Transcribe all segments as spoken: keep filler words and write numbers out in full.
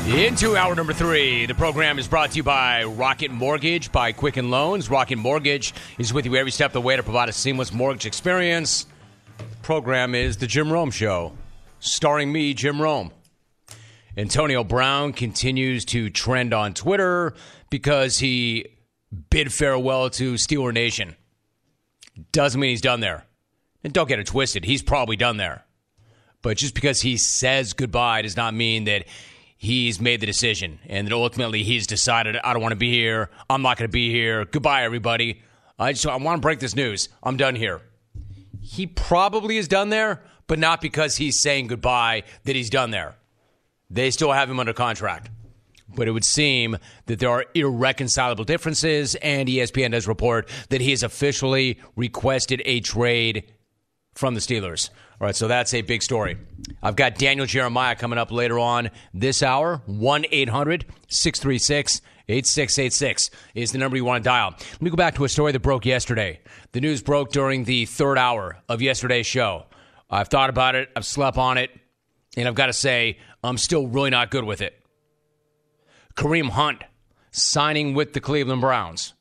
Into hour number three. The program is brought to you by Rocket Mortgage, by Quicken Loans. Rocket Mortgage is with you every step of the way to provide a seamless mortgage experience. The program is The Jim Rome Show, starring me, Jim Rome. Antonio Brown continues to trend on Twitter because he bid farewell to Steeler Nation. Doesn't mean he's done there. And don't get it twisted, he's probably done there. But just because he says goodbye does not mean that he's made the decision and that ultimately he's decided, I don't want to be here. I'm not going to be here. Goodbye, everybody. I just I want to break this news. I'm done here. He probably is done there, but not because he's saying goodbye that he's done there. They still have him under contract. But it would seem that there are irreconcilable differences, and E S P N does report that he has officially requested a trade from the Steelers. All right, so that's a big story. I've got Daniel Jeremiah coming up later on this hour. one eight hundred six three six eight six eight six is the number you want to dial. Let me go back to a story that broke yesterday. The news broke during the third hour of yesterday's show. I've thought about it. I've slept on it. And I've got to say, I'm still really not good with it. Kareem Hunt signing with the Cleveland Browns.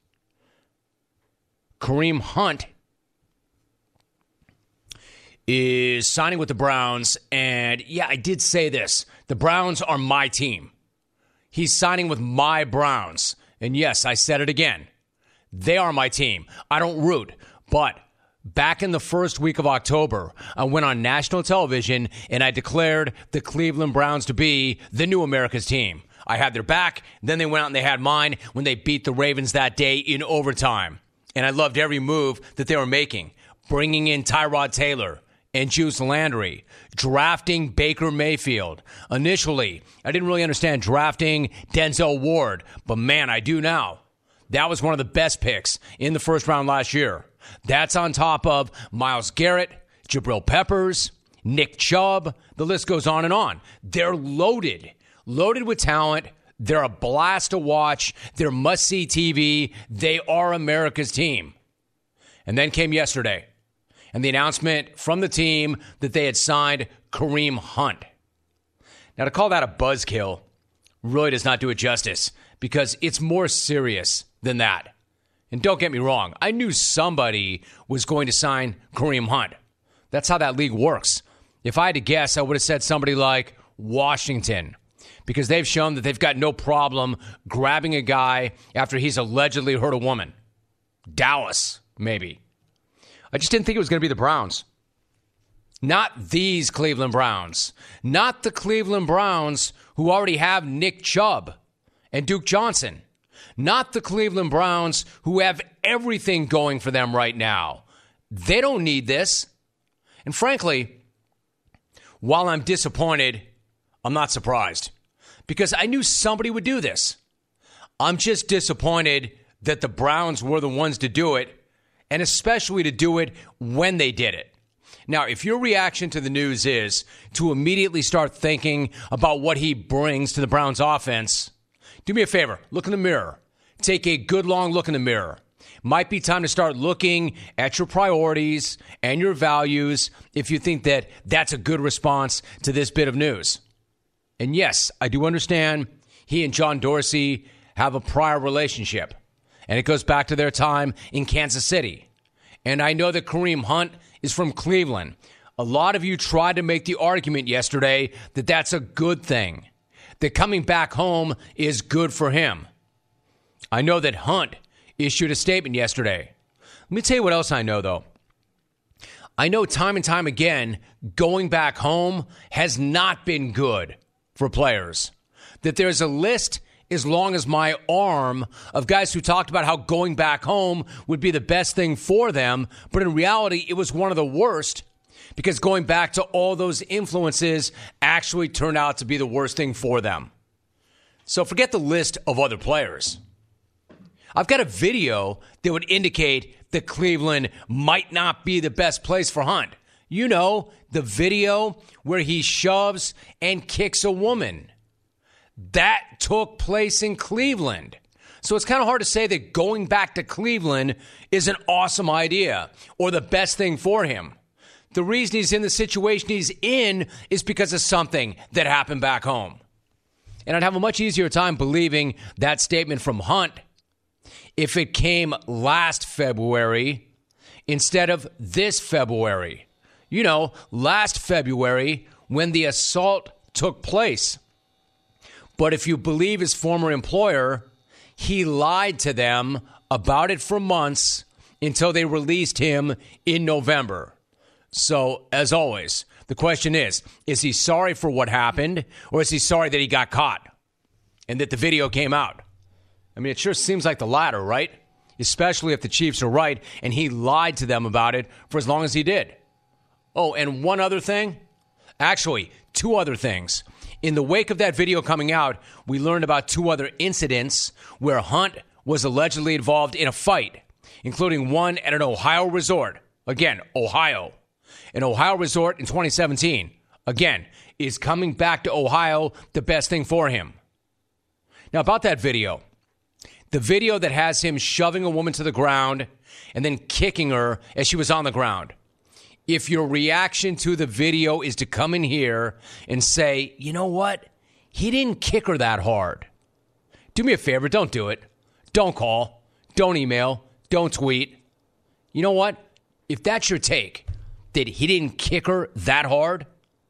Kareem Hunt is signing with the Browns, and yeah, I did say this. The Browns are my team. He's signing with my Browns. And yes, I said it again. They are my team. I don't root. But back in the first week of October, I went on national television and I declared the Cleveland Browns to be the new America's team. I had their back. Then they went out and they had mine when they beat the Ravens that day in overtime. And I loved every move that they were making. Bringing in Tyrod Taylor and Juice Landry, drafting Baker Mayfield. Initially, I didn't really understand drafting Denzel Ward, but man, I do now. That was one of the best picks in the first round last year. That's on top of Myles Garrett, Jabril Peppers, Nick Chubb. The list goes on and on. They're loaded, loaded with talent. They're a blast to watch. They're must-see T V. They are America's team. And then came yesterday, and the announcement from the team that they had signed Kareem Hunt. Now, to call that a buzzkill really does not do it justice, because it's more serious than that. And don't get me wrong, I knew somebody was going to sign Kareem Hunt. That's how that league works. If I had to guess, I would have said somebody like Washington, because they've shown that they've got no problem grabbing a guy after he's allegedly hurt a woman. Dallas, maybe. I just didn't think it was going to be the Browns. Not these Cleveland Browns. Not the Cleveland Browns who already have Nick Chubb and Duke Johnson. Not the Cleveland Browns who have everything going for them right now. They don't need this. And frankly, while I'm disappointed, I'm not surprised, because I knew somebody would do this. I'm just disappointed that the Browns were the ones to do it, and especially to do it when they did it. Now, if your reaction to the news is to immediately start thinking about what he brings to the Browns offense, do me a favor, look in the mirror. Take a good long look in the mirror. Might be time to start looking at your priorities and your values if you think that that's a good response to this bit of news. And yes, I do understand he and John Dorsey have a prior relationship, and it goes back to their time in Kansas City. And I know that Kareem Hunt is from Cleveland. A lot of you tried to make the argument yesterday that that's a good thing, that coming back home is good for him. I know that Hunt issued a statement yesterday. Let me tell you what else I know, though. I know time and time again, going back home has not been good for players. That there's a list as long as my arm of guys who talked about how going back home would be the best thing for them, but in reality, it was one of the worst, because going back to all those influences actually turned out to be the worst thing for them. So forget the list of other players. I've got a video that would indicate that Cleveland might not be the best place for Hunt. You know, the video where he shoves and kicks a woman. That took place in Cleveland. So it's kind of hard to say that going back to Cleveland is an awesome idea or the best thing for him. The reason he's in the situation he's in is because of something that happened back home. And I'd have a much easier time believing that statement from Hunt if it came last February instead of this February. You know, last February when the assault took place. But if you believe his former employer, he lied to them about it for months until they released him in November. So, as always, the question is, is he sorry for what happened, or is he sorry that he got caught and that the video came out? I mean, it sure seems like the latter, right? Especially if the Chiefs are right and he lied to them about it for as long as he did. Oh, and one other thing. Actually, two other things. In the wake of that video coming out, we learned about two other incidents where Hunt was allegedly involved in a fight, including one at an Ohio resort. Again, Ohio. An Ohio resort in twenty seventeen. Again, is coming back to Ohio the best thing for him? Now, about that video. The video that has him shoving a woman to the ground and then kicking her as she was on the ground. If your reaction to the video is to come in here and say, you know what? He didn't kick her that hard. Do me a favor, don't do it. Don't call. Don't email. Don't tweet. You know what? If that's your take, that he didn't kick her that hard,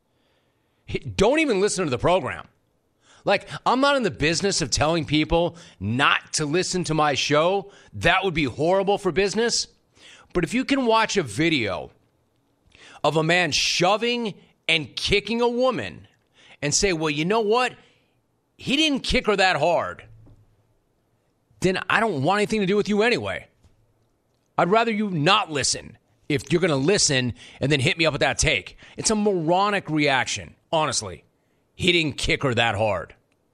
don't even listen to the program. Like, I'm not in the business of telling people not to listen to my show. That would be horrible for business. But if you can watch a video of a man shoving and kicking a woman and say, well, you know what? He didn't kick her that hard, then I don't want anything to do with you anyway. I'd rather you not listen if you're going to listen and then hit me up with that take. It's a moronic reaction, honestly. He didn't kick her that hard.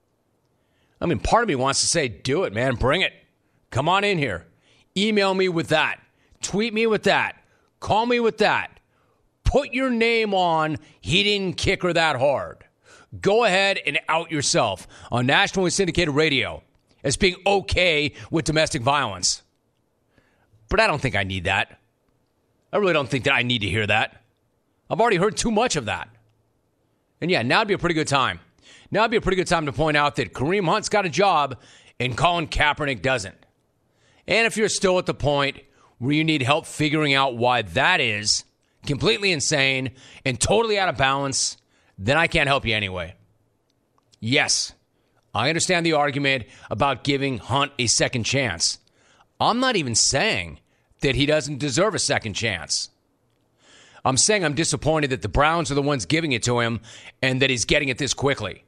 I mean, part of me wants to say, do it, man. Bring it. Come on in here. Email me with that. Tweet me with that. Call me with that. Put your name on, he didn't kick her that hard. Go ahead and out yourself on nationally syndicated radio as being okay with domestic violence. But I don't think I need that. I really don't think that I need to hear that. I've already heard too much of that. And yeah, now would be a pretty good time. Now would be a pretty good time to point out that Kareem Hunt's got a job and Colin Kaepernick doesn't. And if you're still at the point where you need help figuring out why that is completely insane and totally out of balance, then I can't help you anyway. Yes, I understand the argument about giving Hunt a second chance. I'm not even saying that he doesn't deserve a second chance. I'm saying I'm disappointed that the Browns are the ones giving it to him and that he's getting it this quickly.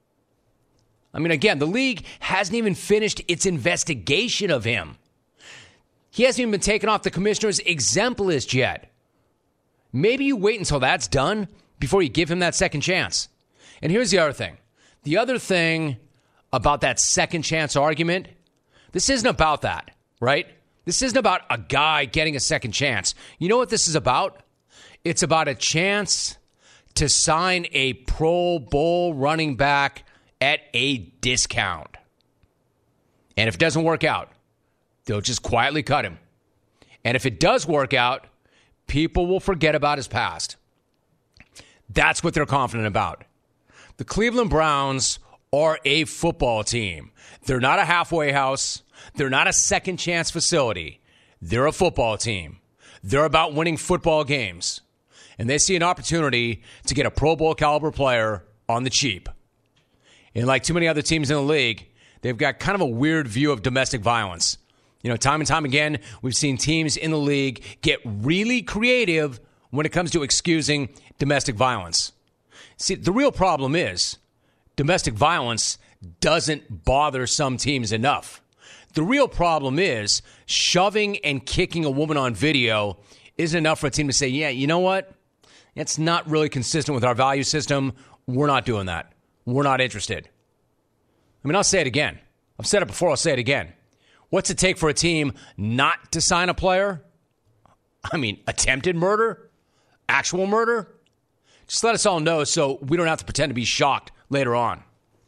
I mean, again, the league hasn't even finished its investigation of him. He hasn't even been taken off the commissioner's exempt list yet. Maybe you wait until that's done before you give him that second chance. And here's the other thing. The other thing about that second chance argument, this isn't about that, right? This isn't about a guy getting a second chance. You know what this is about? It's about a chance to sign a Pro Bowl running back at a discount. And if it doesn't work out, they'll just quietly cut him. And if it does work out, people will forget about his past. That's what they're confident about. The Cleveland Browns are a football team. They're not a halfway house. They're not a second chance facility. They're a football team. They're about winning football games. And they see an opportunity to get a Pro Bowl caliber player on the cheap. And like too many other teams in the league, they've got kind of a weird view of domestic violence. You know, time and time again, we've seen teams in the league get really creative when it comes to excusing domestic violence. See, the real problem is domestic violence doesn't bother some teams enough. The real problem is shoving and kicking a woman on video isn't enough for a team to say, yeah, you know what? It's not really consistent with our value system. We're not doing that. We're not interested. I mean, I'll say it again. I've said it before. I'll say it again. What's it take for a team not to sign a player? I mean, attempted murder? Actual murder? Just let us all know so we don't have to pretend to be shocked later on.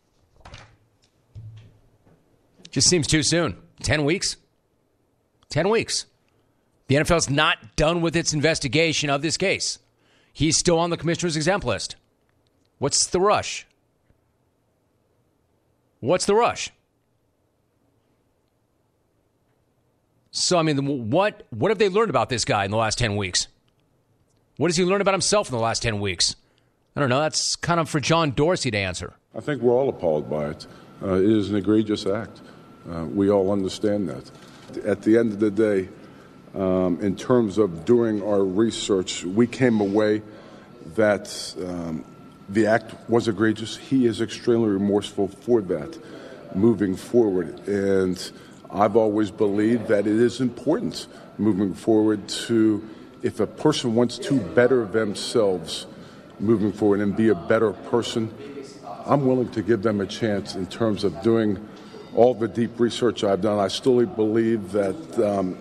Just seems too soon. Ten weeks? Ten weeks. The N F L's not done with its investigation of this case. He's still on the commissioner's exempt list. What's the rush? What's the rush? So, I mean, what what have they learned about this guy in the last ten weeks? What has he learned about himself in the last ten weeks? I don't know. That's kind of for John Dorsey to answer. I think we're all appalled by it. Uh, it is an egregious act. Uh, we all understand that. At the end of the day, um, in terms of doing our research, we came away that um, the act was egregious. He is extremely remorseful for that moving forward. And I've always believed that it is important moving forward to, if a person wants to better themselves moving forward and be a better person, I'm willing to give them a chance in terms of doing all the deep research I've done. I still believe that um,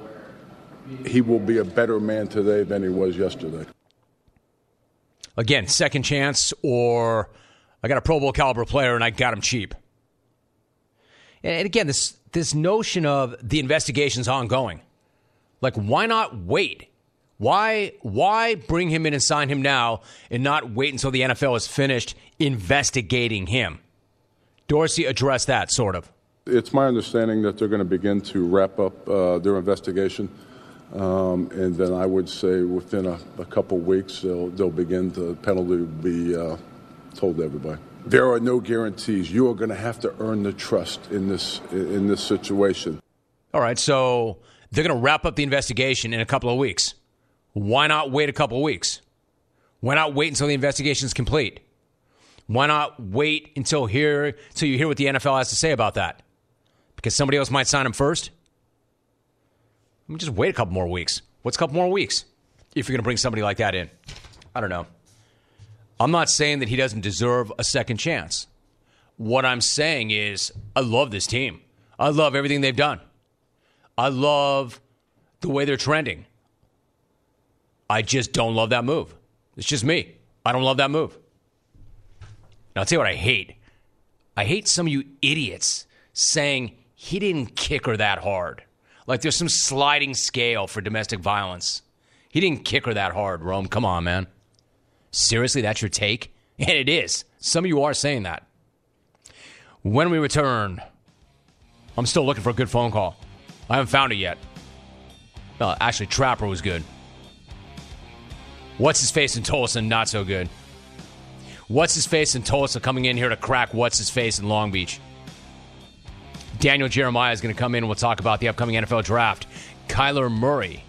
he will be a better man today than he was yesterday. Again, second chance, or I got a Pro Bowl caliber player and I got him cheap. And again, this this notion of the investigation's ongoing. Like, why not wait? Why why bring him in and sign him now and not wait until the N F L is finished investigating him? Dorsey addressed that, sort of. It's my understanding that they're going to begin to wrap up uh, their investigation. Um, and then I would say within a, a couple weeks, they'll, they'll begin the penalty to be uh, told to everybody. There are no guarantees. You are going to have to earn the trust in this in this situation. All right, so they're going to wrap up the investigation in a couple of weeks. Why not wait a couple of weeks? Why not wait until the investigation is complete? Why not wait until here until you hear what the N F L has to say about that? Because somebody else might sign him first? Let me just wait a couple more weeks. What's a couple more weeks if you're going to bring somebody like that in? I don't know. I'm not saying that he doesn't deserve a second chance. What I'm saying is I love this team. I love everything they've done. I love the way they're trending. I just don't love that move. It's just me. I don't love that move. Now, I'll tell you what I hate. I hate some of you idiots saying he didn't kick her that hard. Like there's some sliding scale for domestic violence. He didn't kick her that hard, Rome. Come on, man. Seriously, that's your take? And it is. Some of you are saying that. When we return, I'm still looking for a good phone call. I haven't found it yet. Well, actually, Trapper was good. What's his face in Tulsa? Not so good. What's his face in Tulsa coming in here to crack what's his face in Long Beach? Daniel Jeremiah is going to come in and we'll talk about the upcoming N F L draft. Kyler Murray.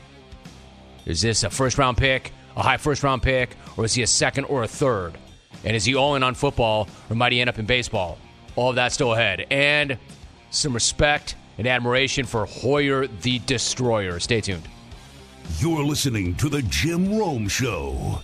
Is this a first-round pick, a high first-round pick, or is he a second or a third? And is he all in on football, or might he end up in baseball? All of that still ahead. And some respect and admiration for Hoyer the Destroyer. Stay tuned. You're listening to The Jim Rome Show.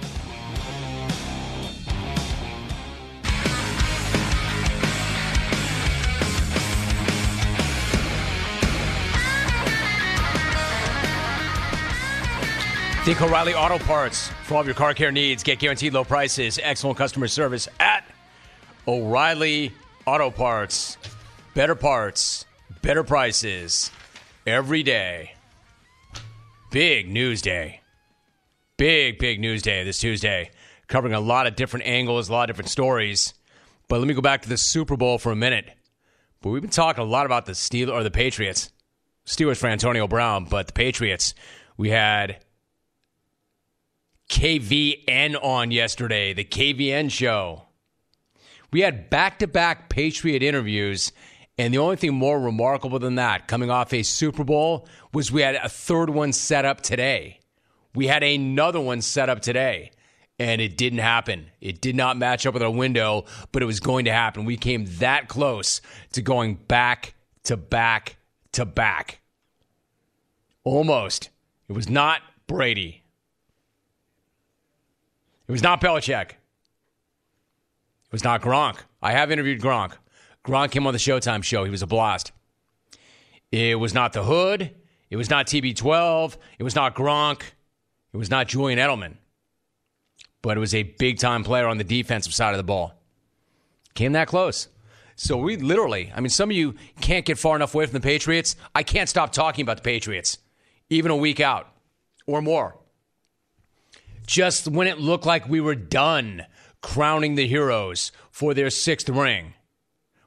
Think O'Reilly Auto Parts. For all of your car care needs, get guaranteed low prices, excellent customer service at O'Reilly Auto Parts. Better parts, better prices, every day. Big news day. Big, big news day this Tuesday. Covering a lot of different angles, a lot of different stories. But let me go back to the Super Bowl for a minute. But we've been talking a lot about the Steelers, or the Patriots. Steelers for Antonio Brown, but the Patriots. We had K V N on yesterday, the K V N show. We had back-to-back Patriot interviews, and the only thing more remarkable than that, coming off a Super Bowl, was we had a third one set up today. We had another one set up today, and it didn't happen. It did not match up with our window, but it was going to happen. We came that close to going back to back to back. Almost. It was not Brady. It was not Belichick. It was not Gronk. I have interviewed Gronk. Gronk came on the Showtime show. He was a blast. It was not the Hood. It was not T B twelve. It was not Gronk. It was not Julian Edelman. But it was a big-time player on the defensive side of the ball. Came that close. So we literally, I mean, some of you can't get far enough away from the Patriots. I can't stop talking about the Patriots, even a week out or more. Just when it looked like we were done crowning the heroes for their sixth ring,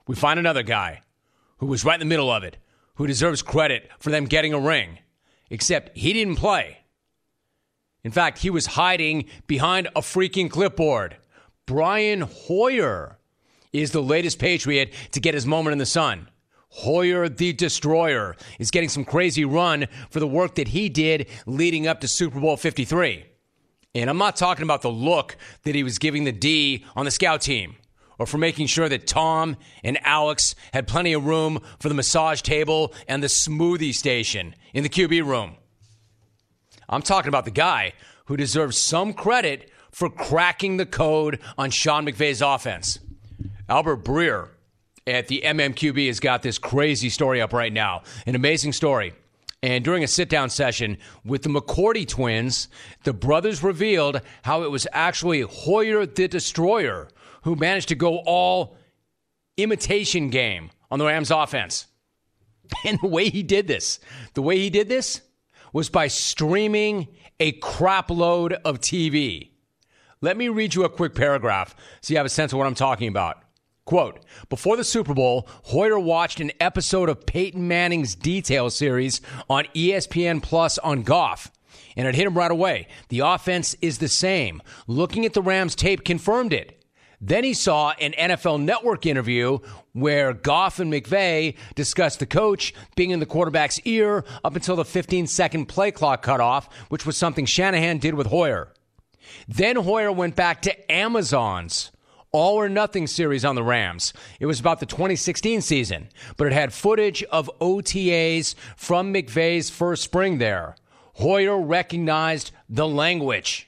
we find another guy who was right in the middle of it, who deserves credit for them getting a ring, except he didn't play. In fact, he was hiding behind a freaking clipboard. Brian Hoyer is the latest Patriot to get his moment in the sun. Hoyer the Destroyer is getting some crazy run for the work that he did leading up to Super Bowl fifty-three. And I'm not talking about the look that he was giving the D on the scout team, or for making sure that Tom and Alex had plenty of room for the massage table and the smoothie station in the Q B room. I'm talking about the guy who deserves some credit for cracking the code on Sean McVay's offense. Albert Breer at the M M Q B has got this crazy story up right now, an amazing story. And during a sit-down session with the McCourty twins, the brothers revealed how it was actually Hoyer the Destroyer who managed to go all imitation game on the Rams offense. And the way he did this, the way he did this was by streaming a crap load of T V. Let me read you a quick paragraph so you have a sense of what I'm talking about. Quote, before the Super Bowl, Hoyer watched an episode of Peyton Manning's Detail series on E S P N Plus on Goff, and it hit him right away. The offense is the same. Looking at the Rams tape confirmed it. Then he saw an N F L Network interview where Goff and McVay discussed the coach being in the quarterback's ear up until the fifteen-second play clock cutoff, which was something Shanahan did with Hoyer. Then Hoyer went back to Amazon's All or Nothing series on the Rams. It was about the twenty sixteen season, but it had footage of O T As from McVay's first spring there. Hoyer recognized the language.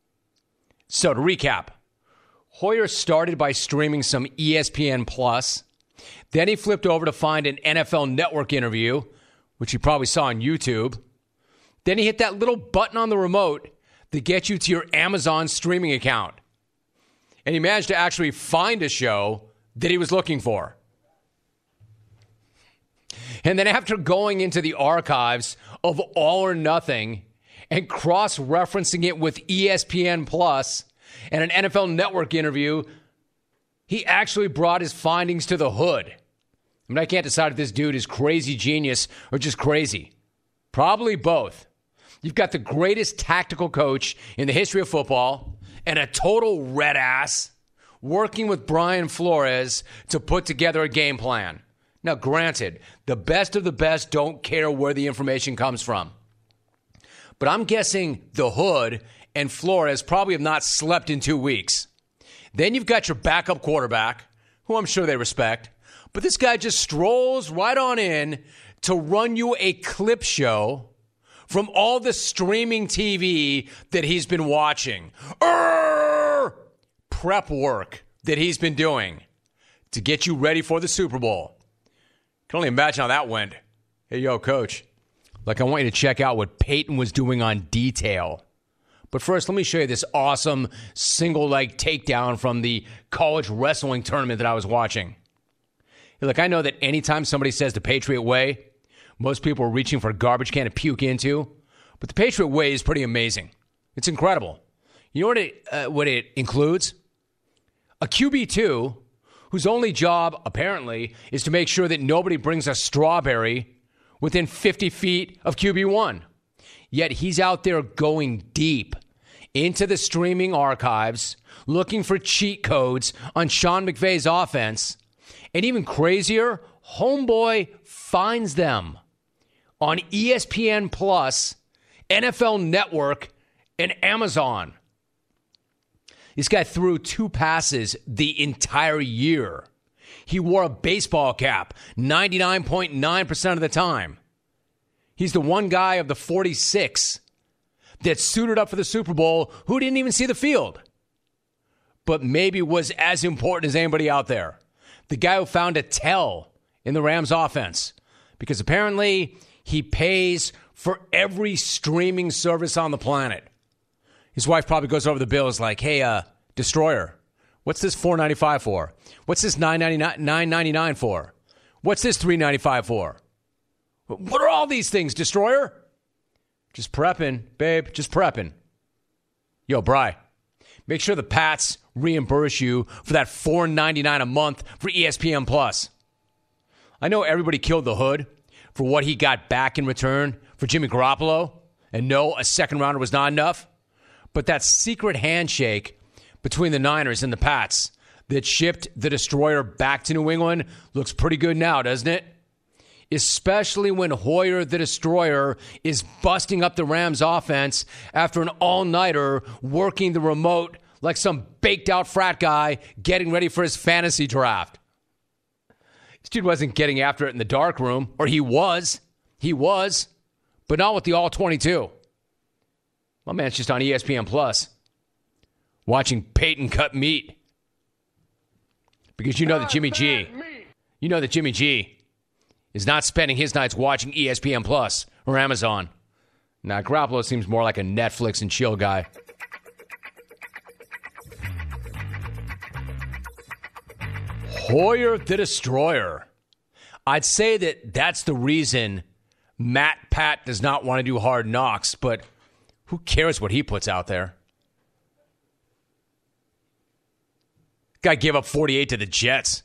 So to recap, Hoyer started by streaming some E S P N Plus. Then he flipped over to find an N F L Network interview, which he probably saw on YouTube. Then he hit that little button on the remote that gets you to your Amazon streaming account. And he managed to actually find a show that he was looking for. And then after going into the archives of All or Nothing and cross-referencing it with E S P N Plus and an N F L Network interview, he actually brought his findings to the hood. I mean, I can't decide if this dude is crazy genius or just crazy. Probably both. You've got the greatest tactical coach in the history of football and a total red ass working with Brian Flores to put together a game plan. Now, granted, the best of the best don't care where the information comes from. But I'm guessing the hood and Flores probably have not slept in two weeks. Then you've got your backup quarterback, who I'm sure they respect. But this guy just strolls right on in to run you a clip show from all the streaming T V that he's been watching. Urgh! Prep work that he's been doing to get you ready for the Super Bowl. Can only imagine how that went. Hey, yo, coach. Like, I want you to check out what Peyton was doing on Detail. But first, let me show you this awesome single-leg takedown from the college wrestling tournament that I was watching. Hey, look, I know that anytime somebody says the Patriot Way, most people are reaching for a garbage can to puke into. But the Patriot Way is pretty amazing. It's incredible. You know what it, uh, what it includes? A Q B two whose only job, apparently, is to make sure that nobody brings a strawberry within fifty feet of Q B one. Yet he's out there going deep into the streaming archives, looking for cheat codes on Sean McVay's offense. And even crazier, homeboy finds them on E S P N Plus, N F L Network, and Amazon. This guy threw two passes the entire year. He wore a baseball cap ninety-nine point nine percent of the time. He's the one guy of the forty-six that suited up for the Super Bowl who didn't even see the field, but maybe was as important as anybody out there. The guy who found a tell in the Rams offense, because apparently he pays for every streaming service on the planet. His wife probably goes over the bills like, hey, uh, Destroyer, what's this four ninety-five for? What's this nine ninety-nine for? What's this three ninety-five for? What are all these things, Destroyer? Just prepping, babe, just prepping. Yo, Bri, make sure the Pats reimburse you for that four ninety-nine a month for E S P N Plus. I know everybody killed the hood for what he got back in return for Jimmy Garoppolo, and no, a second rounder was not enough. But that secret handshake between the Niners and the Pats that shipped the Destroyer back to New England looks pretty good now, doesn't it? Especially when Hoyer the Destroyer is busting up the Rams offense after an all-nighter working the remote like some baked-out frat guy getting ready for his fantasy draft. This dude wasn't getting after it in the dark room, or he was. He was, but not with the all twenty-two. My man's just on E S P N Plus watching Peyton cut meat. Because you know that Jimmy G, you know that Jimmy G is not spending his nights watching E S P N Plus or Amazon. Now, Garoppolo seems more like a Netflix and chill guy. Hoyer the Destroyer. I'd say that that's the reason Matt Pat does not want to do Hard Knocks, but who cares what he puts out there? Guy gave up forty-eight to the Jets.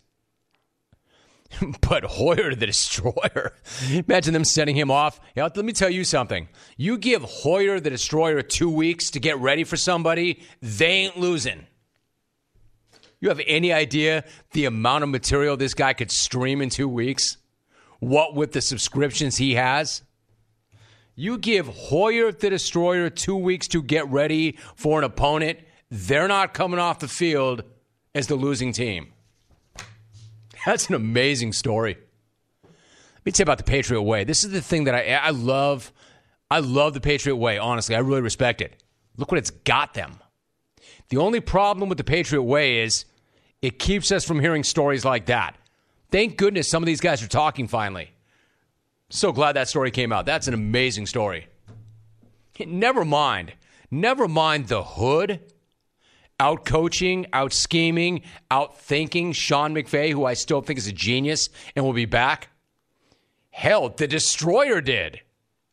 But Hoyer the Destroyer, imagine them sending him off. Yeah, let me tell you something. You give Hoyer the Destroyer two weeks to get ready for somebody, they ain't losing. You have any idea the amount of material this guy could stream in two weeks? What with the subscriptions he has? You give Hoyer the Destroyer two weeks to get ready for an opponent, they're not coming off the field as the losing team. That's an amazing story. Let me tell you about the Patriot Way. This is the thing that I, I love. I love the Patriot Way, honestly. I really respect it. Look what it's got them. The only problem with the Patriot Way is it keeps us from hearing stories like that. Thank goodness some of these guys are talking finally. So glad that story came out. That's an amazing story. Never mind. Never mind the hood. Out coaching, out scheming, out thinking Sean McVay, who I still think is a genius and will be back. Hell, the Destroyer did.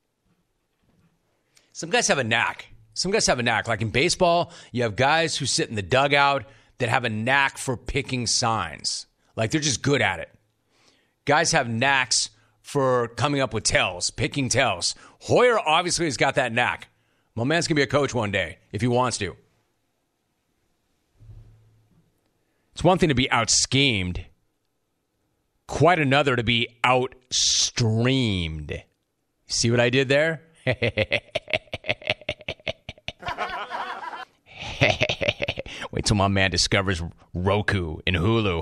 Some guys have a knack. Some guys have a knack. Like in baseball, you have guys who sit in the dugout that have a knack for picking signs. Like they're just good at it. Guys have knacks for coming up with tells, picking tells. Hoyer obviously has got that knack. My man's going to be a coach one day if he wants to. It's one thing to be out-schemed. Quite another to be out-streamed. See what I did there? Wait till my man discovers Roku and Hulu.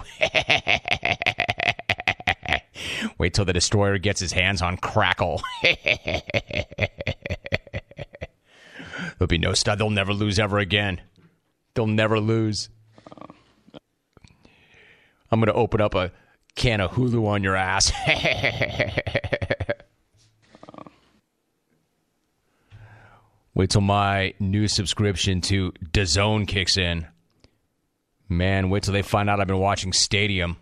Wait till the Destroyer gets his hands on Crackle. There'll be no stud. They'll never lose ever again. They'll never lose. I'm going to open up a can of Hulu on your ass. Wait till my new subscription to DAZN kicks in. Man, wait till they find out I've been watching Stadium.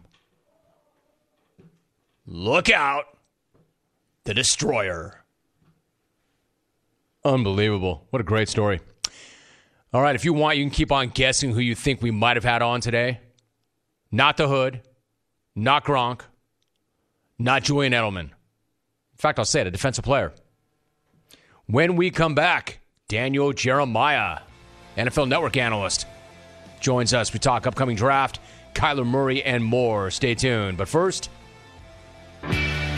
Look out. The Destroyer. Unbelievable. What a great story. All right, if you want, you can keep on guessing who you think we might have had on today. Not the Hood. Not Gronk. Not Julian Edelman. In fact, I'll say it, a defensive player. When we come back, Daniel Jeremiah, N F L Network analyst, joins us. We talk upcoming draft, Kyler Murray, and more. Stay tuned. But first, the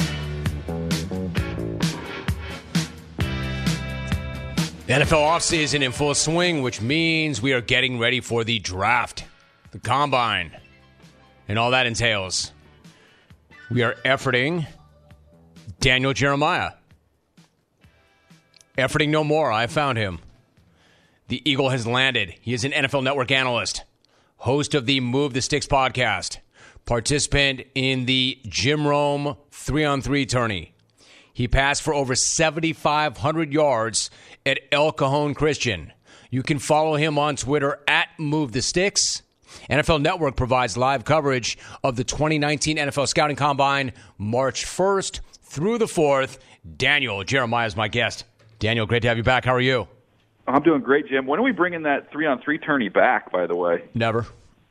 N F L offseason in full swing, which means we are getting ready for the draft, the combine, and all that entails. We are efforting Daniel Jeremiah. Efforting no more. I found him. The Eagle has landed. He is an N F L Network analyst, host of the Move the Sticks podcast, participant in the Jim Rome three on three tourney. He passed for over seventy-five hundred yards at El Cajon Christian. You can follow him on Twitter at Move the Sticks. N F L Network provides live coverage of the twenty nineteen N F L Scouting Combine, March first through the fourth. Daniel Jeremiah is my guest. Daniel, great to have you back. How are you? I'm doing great, Jim. When are we bringing that three-on-three tourney back, by the way? Never.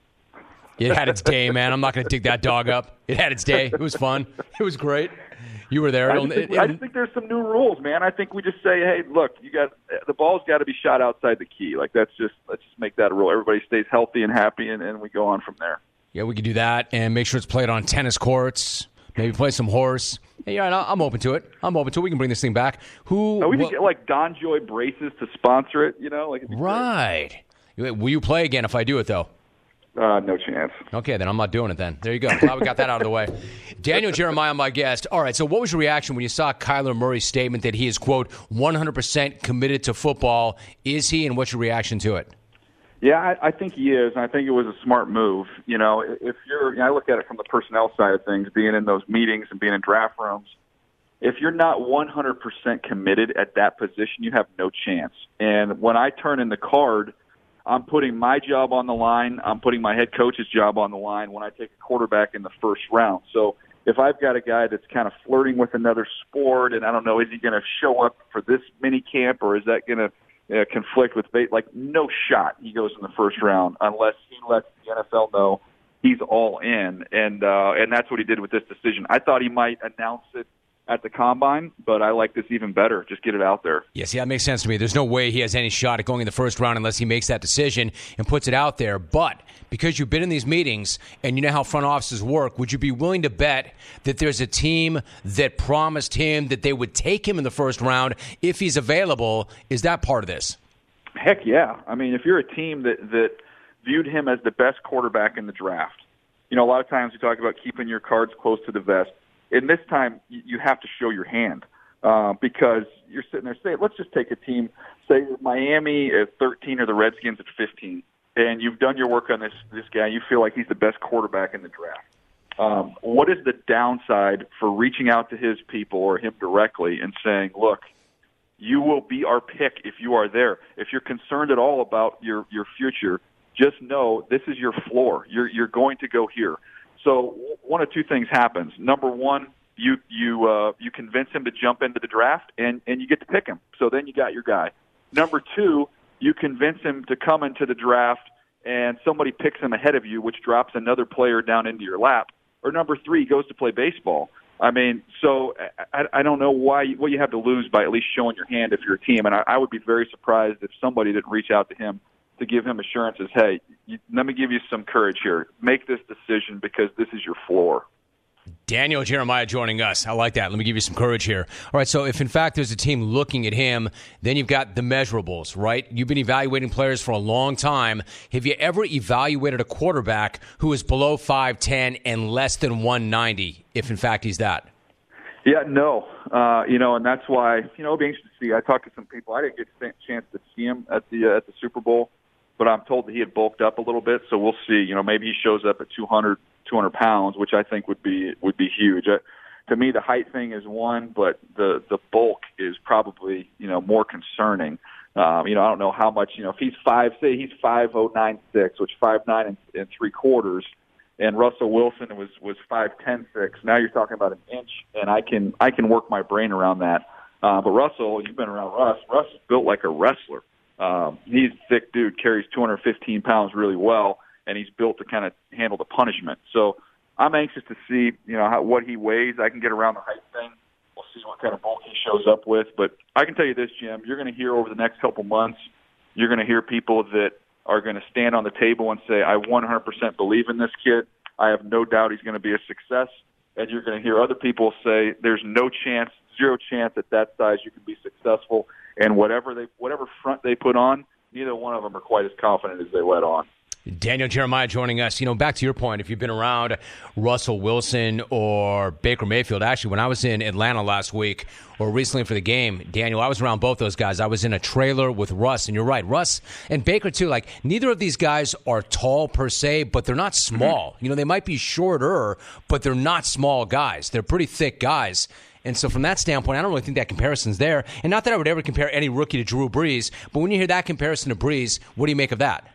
It had its day, man. I'm not going to dig that dog up. It had its day. It was fun. It was great. You were there. I just, think, I just think there's some new rules, man. I think we just say, hey, look, you got the ball's got to be shot outside the key. Like that's just let's just make that a rule. Everybody stays healthy and happy, and, and we go on from there. Yeah, we could do that and make sure it's played on tennis courts. Maybe play some horse. Yeah, I'm open to it. I'm open to it. We can bring this thing back. Who? Oh, we could get like Don Joy braces to sponsor it. You know, like right. Great. Will you play again if I do it though? Uh, no chance. Okay, then I'm not doing it then. There you go. Glad we got that out of the way. Daniel Jeremiah, my guest. All right, so what was your reaction when you saw Kyler Murray's statement that he is, quote, one hundred percent committed to football? Is he, and what's your reaction to it? Yeah, I, I think he is, and I think it was a smart move. You know, if you're, you know, I look at it from the personnel side of things, being in those meetings and being in draft rooms. If you're not one hundred percent committed at that position, you have no chance. And when I turn in the card, I'm putting my job on the line. I'm putting my head coach's job on the line when I take a quarterback in the first round. So if I've got a guy that's kind of flirting with another sport, and I don't know, is he going to show up for this mini camp, or is that going to uh, conflict with bait? Like, no shot he goes in the first round unless he lets the N F L know he's all in. And uh, and that's what he did with this decision. I thought he might announce it at the combine, but I like this even better. Just get it out there. Yes, yeah, that makes sense to me. There's no way he has any shot at going in the first round unless he makes that decision and puts it out there. But because you've been in these meetings and you know how front offices work, would you be willing to bet that there's a team that promised him that they would take him in the first round if he's available? Is that part of this? Heck yeah. I mean, if you're a team that, that viewed him as the best quarterback in the draft, you know, a lot of times you talk about keeping your cards close to the vest. And this time, you have to show your hand uh, because you're sitting there saying, let's just take a team, say Miami at thirteen or the Redskins at fifteen, and you've done your work on this this guy. You feel like he's the best quarterback in the draft. Um, what is the downside for reaching out to his people or him directly and saying, look, you will be our pick if you are there. If you're concerned at all about your, your future, just know this is your floor. You're, you're going to go here. So one of two things happens. Number one, you you uh, you convince him to jump into the draft, and, and you get to pick him. So then you got your guy. Number two, you convince him to come into the draft, and somebody picks him ahead of you, which drops another player down into your lap. Or number three, he goes to play baseball. I mean, so I, I don't know why what you have to lose by at least showing your hand if you're a team. And I, I would be very surprised if somebody didn't reach out to him to give him assurances, hey, you, let me give you some courage here. Make this decision because this is your floor. Daniel Jeremiah joining us. I like that. Let me give you some courage here. All right, so if in fact there's a team looking at him, then you've got the measurables, right? You've been evaluating players for a long time. Have you ever evaluated a quarterback who is below five ten and less than one ninety, if in fact he's that? Yeah, no. Uh, you know, and that's why, you know, it'll be interesting to see. I talked to some people. I didn't get a chance to see him at the uh, at the Super Bowl, but I'm told that he had bulked up a little bit, so we'll see. You know, maybe he shows up at two hundred, two hundred pounds, which I think would be would be huge. Uh, to me, the height thing is one, but the the bulk is probably, you know, more concerning. Um, you know, I don't know how much, you know, if he's five, say he's five oh nine six, which five nine and, and three quarters, and Russell Wilson was was five ten six. Now you're talking about an inch, and I can I can work my brain around that. Uh, but Russell, you've been around Russ. Russ is built like a wrestler. Um, he's a thick dude, carries two hundred fifteen pounds really well, and he's built to kind of handle the punishment. So I'm anxious to see, you know, how, what he weighs. I can get around the height thing. We'll see what kind of bulk he shows up with. But I can tell you this, Jim, you're going to hear over the next couple months, you're going to hear people that are going to stand on the table and say, I one hundred percent believe in this kid. I have no doubt he's going to be a success. And you're going to hear other people say there's no chance, zero chance at that size you can be successful. And whatever they, whatever front they put on, neither one of them are quite as confident as they let on. Daniel Jeremiah joining us. You know, back to your point, if you've been around Russell Wilson or Baker Mayfield, actually, when I was in Atlanta last week or recently for the game, Daniel, I was around both those guys. I was in a trailer with Russ, and you're right, Russ and Baker, too. Like, neither of these guys are tall per se, but they're not small. Mm-hmm. You know, they might be shorter, but they're not small guys. They're pretty thick guys. And so from that standpoint, I don't really think that comparison's there. And not that I would ever compare any rookie to Drew Brees, but when you hear that comparison to Brees, what do you make of that?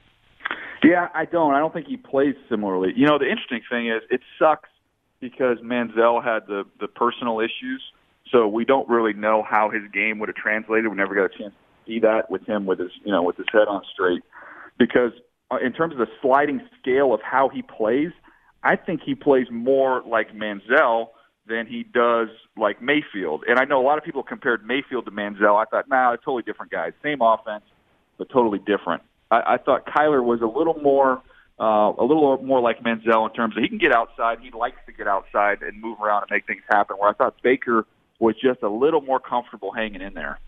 Yeah, I don't. I don't think he plays similarly. You know, the interesting thing is it sucks because Manziel had the, the personal issues, so we don't really know how his game would have translated. We never got a chance to see that with him with his, you know, with his head on straight. Because uh, in terms of the sliding scale of how he plays, I think he plays more like Manziel than he does like Mayfield. And I know a lot of people compared Mayfield to Manziel. I thought, nah, they're totally different guys. Same offense, but totally different. I, I thought Kyler was a little more uh, a little more like Manziel in terms of he can get outside. He likes to get outside and move around and make things happen, where I thought Baker was just a little more comfortable hanging in there.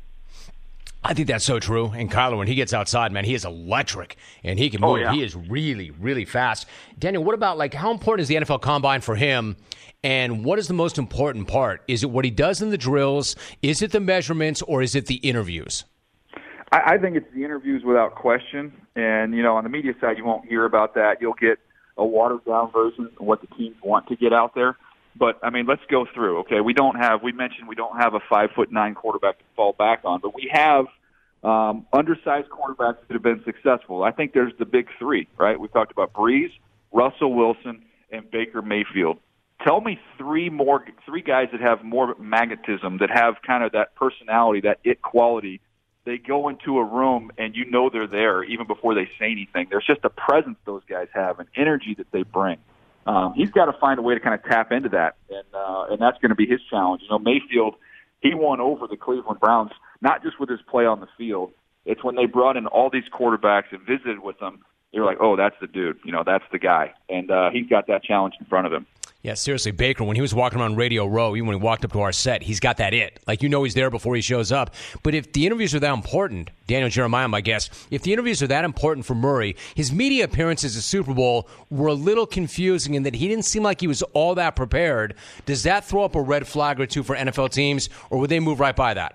I think that's so true. And Kyler, when he gets outside, man, he is electric, and he can move. Oh, yeah. He is really, really fast. Daniel, what about, like, how important is the N F L Combine for him, and what is the most important part? Is it what he does in the drills? Is it the measurements, or is it the interviews? I, I think it's the interviews without question. And, you know, on the media side, you won't hear about that. You'll get a watered-down version of what the teams want to get out there. But, I mean, let's go through, okay? We don't have, we mentioned we don't have a five foot nine quarterback to fall back on, but we have um, undersized quarterbacks that have been successful. I think there's the big three, right? We talked about Breeze, Russell Wilson, and Baker Mayfield. Tell me three more, three guys that have more magnetism, that have kind of that personality, that it quality. They go into a room and you know they're there even before they say anything. There's just a presence those guys have, an energy that they bring. Um, he's got to find a way to kind of tap into that, and uh, and that's going to be his challenge. You know, Mayfield, he won over the Cleveland Browns, not just with his play on the field. It's when they brought in all these quarterbacks and visited with them, they were like, oh, that's the dude. You know, that's the guy. And uh, he's got that challenge in front of him. Yeah, seriously, Baker, when he was walking around Radio Row, even when he walked up to our set, he's got that it. Like, you know he's there before he shows up. But if the interviews are that important, Daniel Jeremiah, my guess, if the interviews are that important for Murray, his media appearances at Super Bowl were a little confusing in that he didn't seem like he was all that prepared. Does that throw up a red flag or two for N F L teams, or would they move right by that?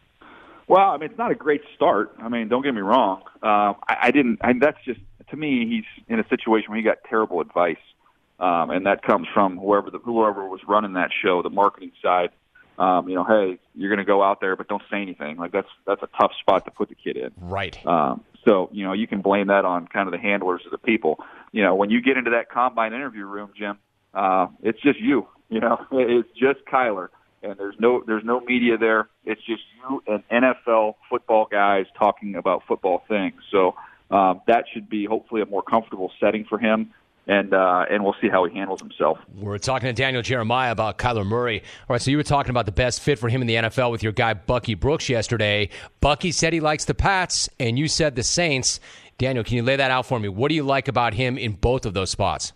Well, I mean, it's not a great start. I mean, don't get me wrong. Uh, I, I didn't. I, that's just, to me, he's in a situation where he got terrible advice. Um, and that comes from whoever the, whoever was running that show, the marketing side. Um, you know, hey, you're going to go out there, but don't say anything. Like that's that's a tough spot to put the kid in. Right. Um, so you know, you can blame that on kind of the handlers of the people. You know, when you get into that combine interview room, Jim, uh, it's just you. You know, it's just Kyler, and there's no there's no media there. It's just you and N F L football guys talking about football things. So um, that should be hopefully a more comfortable setting for him. And uh, and we'll see how he handles himself. We're talking to Daniel Jeremiah about Kyler Murray. All right, so you were talking about the best fit for him in the N F L with your guy Bucky Brooks yesterday. Bucky said he likes the Pats, and you said the Saints. Daniel, can you lay that out for me? What do you like about him in both of those spots?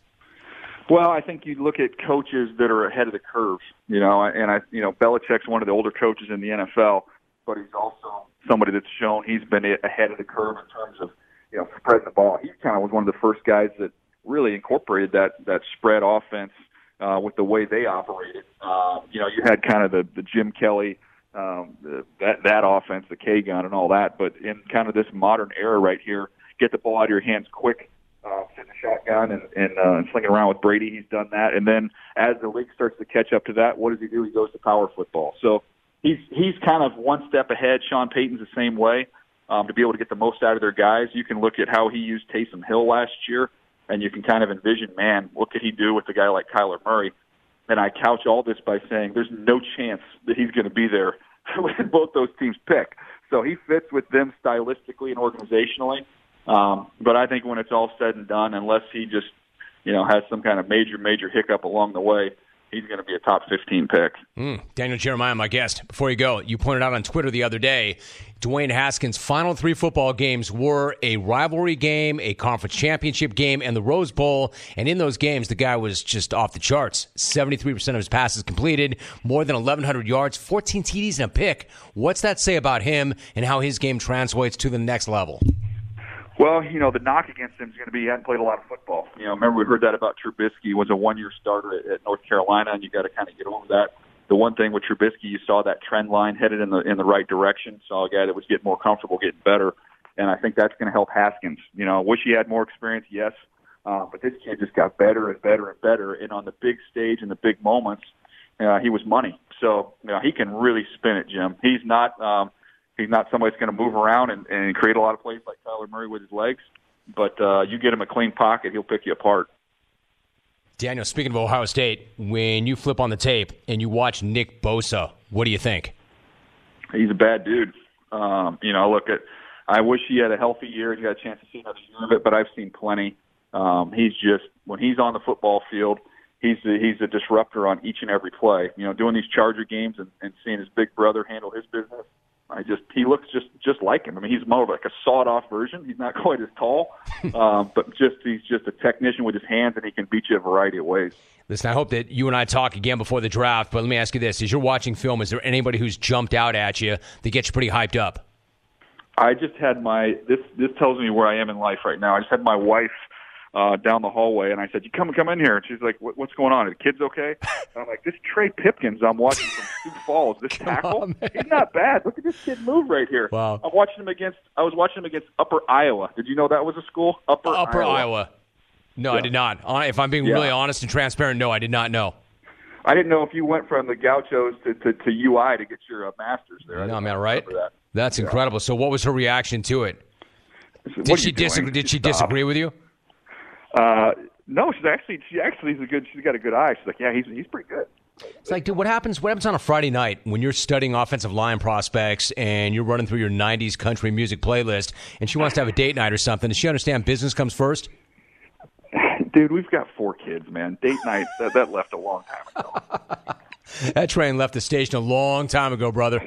Well, I think you look at coaches that are ahead of the curve, you know, and I, you know, Belichick's one of the older coaches in the N F L, but he's also somebody that's shown he's been ahead of the curve in terms of, you know, spreading the ball. He kind of was one of the first guys that really incorporated that that spread offense uh, with the way they operated. Uh, you know, you had kind of the, the Jim Kelly, um, the, that that offense, the K gun, and all that. But in kind of this modern era right here, get the ball out of your hands quick, uh, sit in the shotgun, and and, uh, and sling it around with Brady. He's done that. And then as the league starts to catch up to that, what does he do? He goes to power football. So he's he's kind of one step ahead. Sean Payton's the same way. Um, to be able to get the most out of their guys, you can look at how he used Taysom Hill last year. And you can kind of envision, man, what could he do with a guy like Kyler Murray? And I couch all this by saying there's no chance that he's going to be there when both those teams pick. So he fits with them stylistically and organizationally. Um, but I think when it's all said and done, unless he just, you know, has some kind of major, major hiccup along the way, he's going to be a top fifteen pick. Mm, Daniel Jeremiah, my guest. Before you go, you pointed out on Twitter the other day, Dwayne Haskins' final three football games were a rivalry game, a conference championship game, and the Rose Bowl. And in those games, the guy was just off the charts. seventy-three percent of his passes completed, more than eleven hundred yards, fourteen T Ds and a pick. What's that say about him and how his game translates to the next level? Well, you know, the knock against him is going to be he hadn't played a lot of football. You know, remember we heard that about Trubisky. He was a one-year starter at, at North Carolina, and you got to kind of get over that. The one thing with Trubisky, you saw that trend line headed in the in the right direction. Saw a guy that was getting more comfortable, getting better, and I think that's going to help Haskins. You know, wish he had more experience, yes, uh, but this kid just got better and better and better. And on the big stage and the big moments, uh, he was money. So you know, he can really spin it, Jim. He's not. Um, He's not somebody that's going to move around and, and create a lot of plays like Kyler Murray with his legs. But uh, you get him a clean pocket, he'll pick you apart. Daniel, speaking of Ohio State, when you flip on the tape and you watch Nick Bosa, what do you think? He's a bad dude. Um, you know, look at. I wish he had a healthy year. He got a chance to see another year of it, but I've seen plenty. Um, he's just when he's on the football field, he's a, he's a disruptor on each and every play. You know, doing these Charger games and, and seeing his big brother handle his business. I just he looks just just like him. I mean, he's more of like a sawed-off version. He's not quite as tall, um, but just he's just a technician with his hands, and he can beat you a variety of ways. Listen, I hope that you and I talk again before the draft. But let me ask you this: as you're watching film, is there anybody who's jumped out at you that gets you pretty hyped up? I just had my this this tells me where I am in life right now. I just had my wife uh, down the hallway, and I said, "You come come in here." And she's like, what, "What's going on? Are the kids okay?" And I'm like, "This Trey Pipkins I'm watching from Sioux Falls. This tackle, on, he's not bad. Look at this kid move right here." Wow. I'm watching him against. I was watching him against Upper Iowa. Did you know that was a school? Upper Upper Iowa. Iowa. No, Yeah. I did not. If I'm being Yeah. really honest and transparent, no, I did not know. I didn't know if you went from the Gauchos to, to, to U I to get your uh, master's there. I No, didn't man, right? remember that. That's Yeah. incredible. So, what was her reaction to it? I said, Did "What are she you doing?" disagree? Did she Stop. disagree with you? Uh, no, she's actually she actually is a good. She's got a good eye. She's like, yeah, he's he's pretty good. It's like, dude, what happens? What happens on a Friday night when you're studying offensive line prospects and you're running through your nineties country music playlist, and she wants to have a date night or something? Does she understand business comes first? Dude, we've got four kids, man. Date night that, that left a long time ago. That train left the station a long time ago, brother.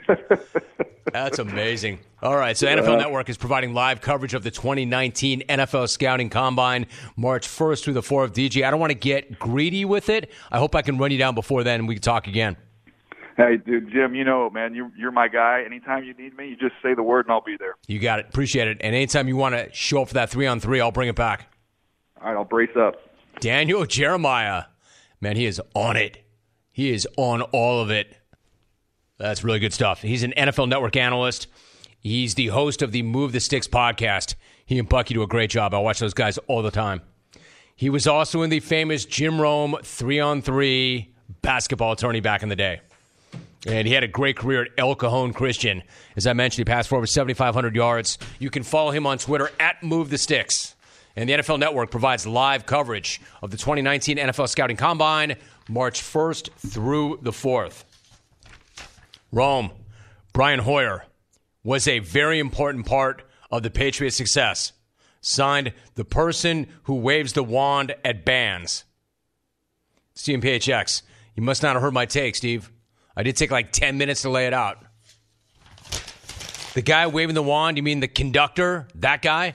That's amazing. All right, so N F L Network is providing live coverage of the twenty nineteen N F L Scouting Combine, March first through the fourth. D J, I don't want to get greedy with it. I hope I can run you down before then and we can talk again. Hey, dude, Jim, you know, man, you, you're my guy. Anytime you need me, you just say the word and I'll be there. You got it. Appreciate it. And anytime you want to show up for that three-on-three, I'll bring it back. All right, I'll brace up. Daniel Jeremiah. Man, he is on it. He is on all of it. That's really good stuff. He's an N F L Network analyst. He's the host of the Move the Sticks podcast. He and Bucky do a great job. I watch those guys all the time. He was also in the famous Jim Rome three-on-three basketball tourney back in the day. And he had a great career at El Cajon Christian. As I mentioned, he passed for over seventy-five hundred yards. You can follow him on Twitter at Move the Sticks. And the N F L Network provides live coverage of the twenty nineteen N F L Scouting Combine, March first through the fourth. Rome, Brian Hoyer was a very important part of the Patriots' success. Signed, the person who waves the wand at bands. C M P H X. You must not have heard my take, Steve. I did take like ten minutes to lay it out. The guy waving the wand, you mean the conductor? That guy?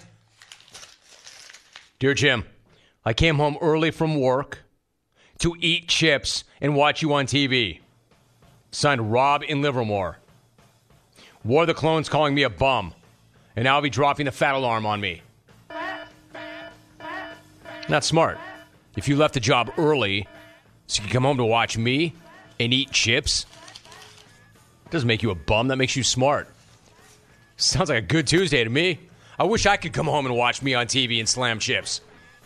Dear Jim, I came home early from work to eat chips and watch you on T V. Signed, Rob in Livermore. War the Clones calling me a bum, and now I'll be dropping the fat alarm on me. Not smart. If you left the job early so you can come home to watch me and eat chips, doesn't make you a bum. That makes you smart. Sounds like a good Tuesday to me. I wish I could come home and watch me on T V and slam chips.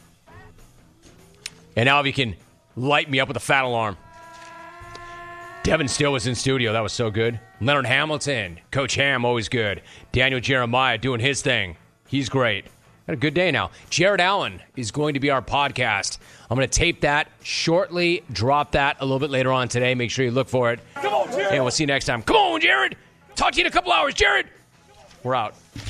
And now if you can light me up with a fat alarm. Devin Still was in studio. That was so good. Leonard Hamilton. Coach Ham, always good. Daniel Jeremiah doing his thing. He's great. Had a good day now. Jared Allen is going to be our podcast. I'm going to tape that shortly, drop that a little bit later on today. Make sure you look for it. Come on, Jared. And we'll see you next time. Come on, Jared. Talk to you in a couple hours, Jared. We're out.